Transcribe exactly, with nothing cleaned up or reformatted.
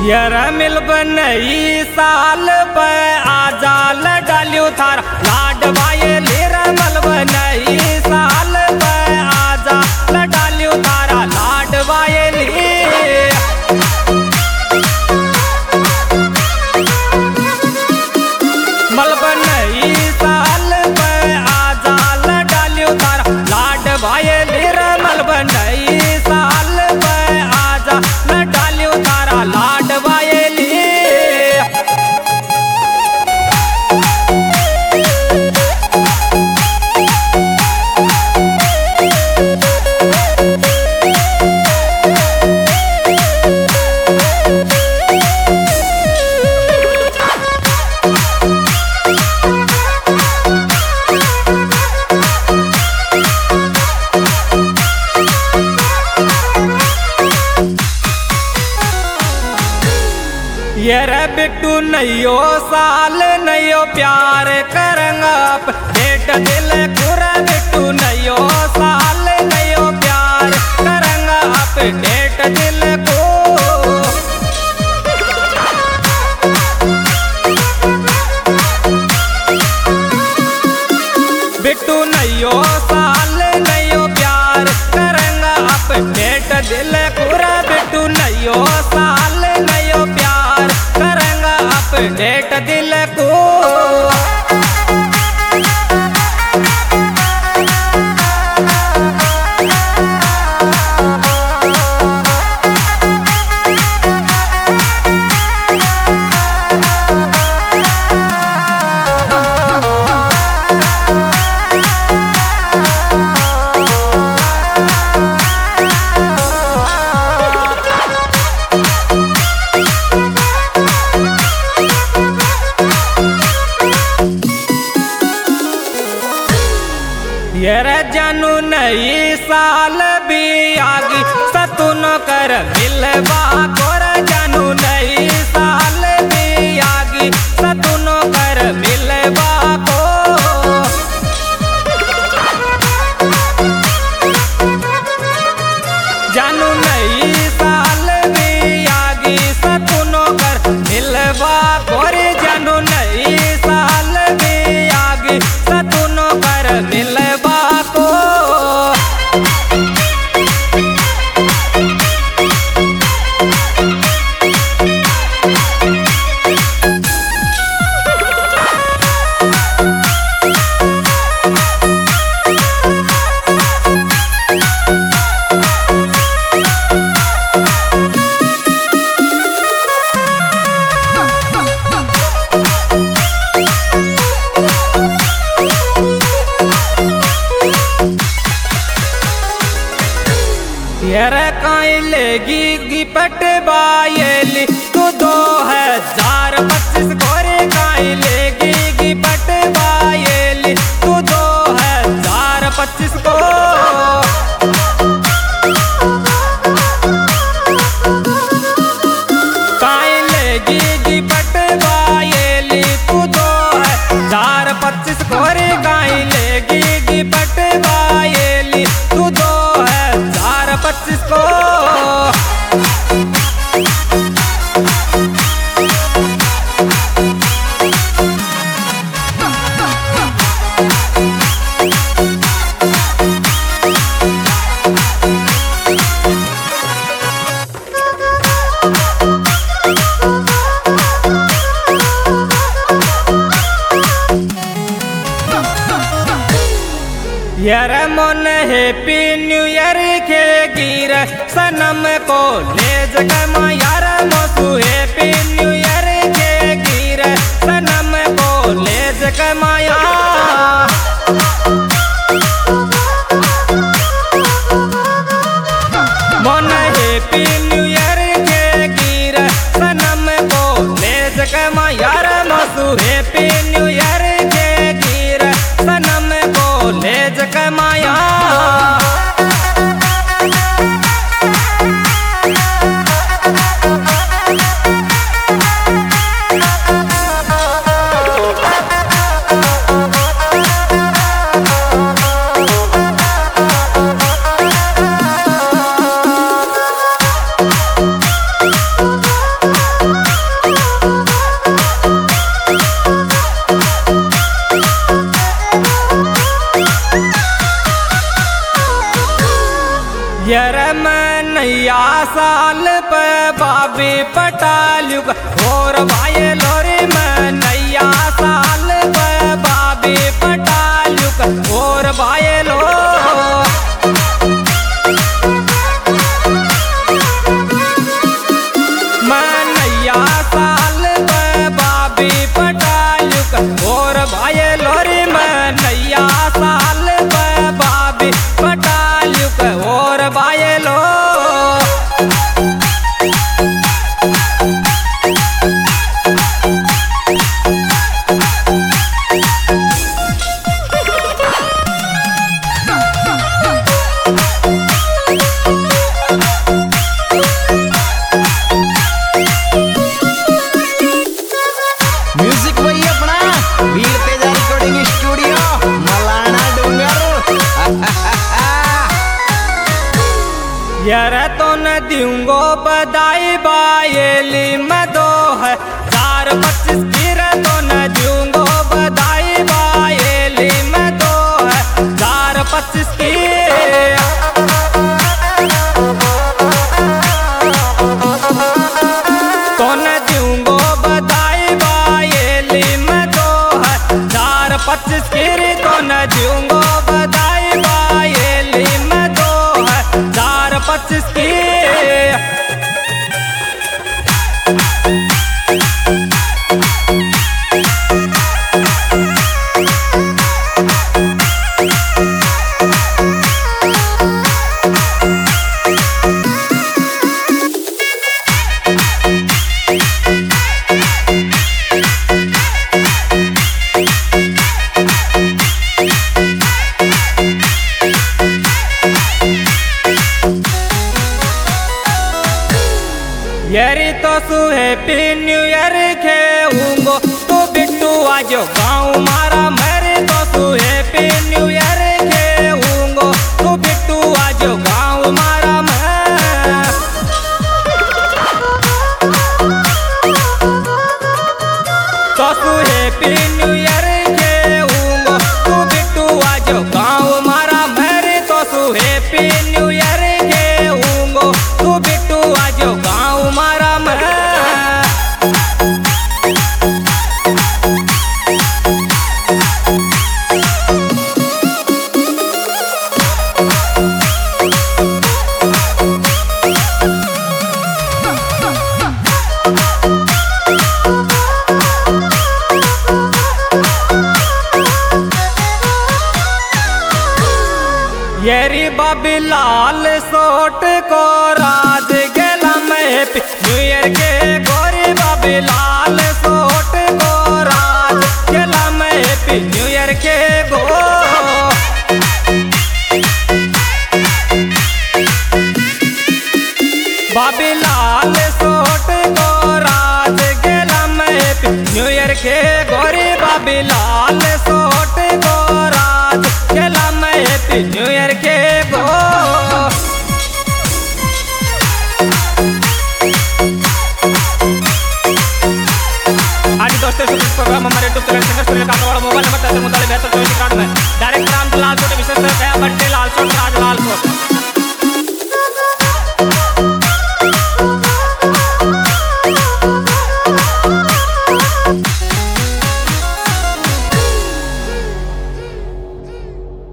यार मिल बनई साल पे आजा लडालियो थारा लाड भाई लेरा मल बनई साल पे आजा लडालियो थारा लाड भाई ले मल बनई साल पे आजा लडालियो थारा लाड भाई लेरा मल बनई साल पे आजा लडालियो थारा लाड भाई यार बिट्टू नयो साल नयो प्यार करेंगा डेट दिल पूरा बिट्टू नयो साल नयो प्यार करेंगा आप डेट दिल को बिट्टू नयो साल नयो प्यार करेंगा आप डेट दिल पूरा बिट्टू नयो साल नयो प्यार करेंगा अपडेट दिल को यार जानू नई साल भी आगी सतुन कर मिलवा कोर जानू नई साल भी आगी सतुन कर मिलवा को जानू नई साल भी आगी सतुन कर मिलवा कोर जानू नई साल भी आगी सतुन कर मिलवा यार काई लेगी गिपट बायली तू दो हजार पच्चीस गोरे काई लेगी गिपट बायली तू दो हजार पच्चीस को काई लेगी गिपट बायली तू दो हजार पच्चीस गोरे काई लेगी गिपट बायली तू दो हजार पच्चीस को यार मन हैप्पी न्यू ईयर के गिर सनम को ले जगमा यार मोसू हैप्पी न्यू ईयर के गिर सनम को ले जगमा मन हैप्पी न्यू ईयर के गिर सनम को ले जगमा यार मोसू हैप्पी न्यू ईयर के गिर सनम को ले जगमाया बाबी पटालू और भाई लोरी में नैया साल बाबी पटालू और भाई लो नैया साल बाबी पटालू और भाई लोरी में नैया साल बाबी पटालू और भाई लो यार तो न दूंगो बधाई बायली में दो है चार पच्चीस गिर तो न दूंगो बधाई बायली में दो है चार पच्चीस की तो न दूंगो बधाई बायली में दो है चार पच्चीस गिरी तो न दूंगो बधाई बायली में दो है चार पच्चीस की यारी तो सु हैप्पी न्यू ईयर खेऊंगो तू बिट्टू आजो गाँव मारा मेरे तो सु हैप्पी न्यू ईयर खेऊंगो तू बिट्टू आजो गाँव मारा मैं तो सु हैप्पी न्यू ईयर खेऊंगो तू बिट्टू आजो गाँव मारा मेरे तो सु हैप्पी न्यू ईयर खेऊंगो तू बिट्टू आजो गाँव मारा येरी बाबी लाल सोट को राज गेला में हैप्पी न्यू ईयर के गोरी बाबी लाल सोट को राज गेला में हैप्पी न्यू ईयर के गो बाबी लाल सोट को राज गेला में हैप्पी न्यू ईयर के गोरी बाबी लाल सोट को राज गेला में हैप्पी न्यू ईयर के गो आज दोस्तों प्रोग्राम हमारे यूट्यूब चैनल